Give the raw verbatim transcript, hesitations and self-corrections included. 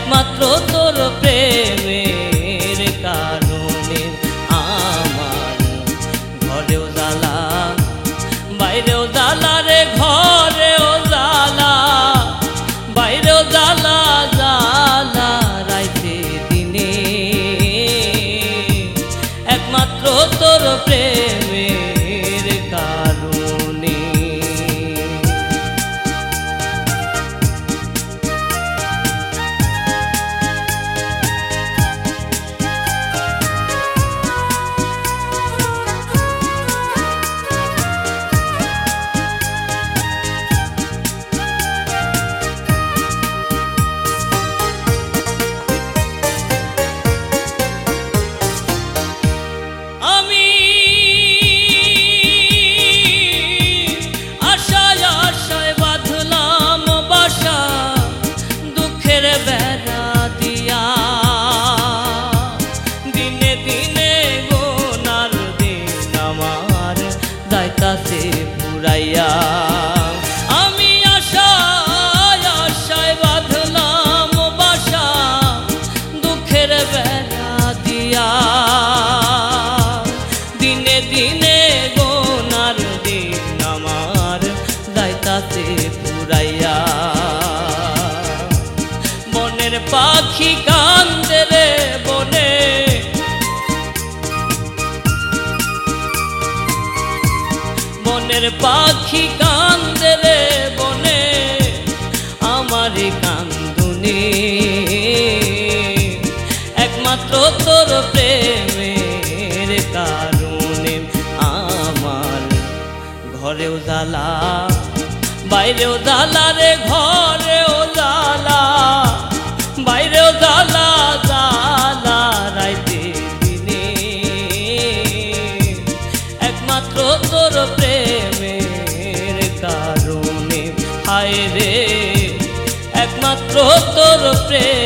একমাত্র তোর প্রেমের কারণে আমার ঘরেও জ্বালা বাইরেও জ্বালা রে ঘরেও জ্বালা বাইরেও জ্বালা জ্বালা রাইতে দিনে একমাত্র তোর প্রেমের কারণে। পুরাইয়া আমি আশায় আশায় বাঁধলাম বাসা দুঃখের বেড়া দিয়া দিনে দিনে গোনার দিন আমার যাইতাছে পুরাইয়া বনের পাখি কান্দে রে বনে বনের পাখি কান্দে রে বনে আমার কান্দুনি একমাত্র তোর প্রেমের কারণে আমার ঘরেও জ্বালা বাইরেও জ্বালা রে ঘরেও জ্বালা বাইরেও জ্বালা জ্বালা রাইতে দিনে একমাত্র তোর প্রেমের কারণে হায় রে একমাত্র তোর প্রেম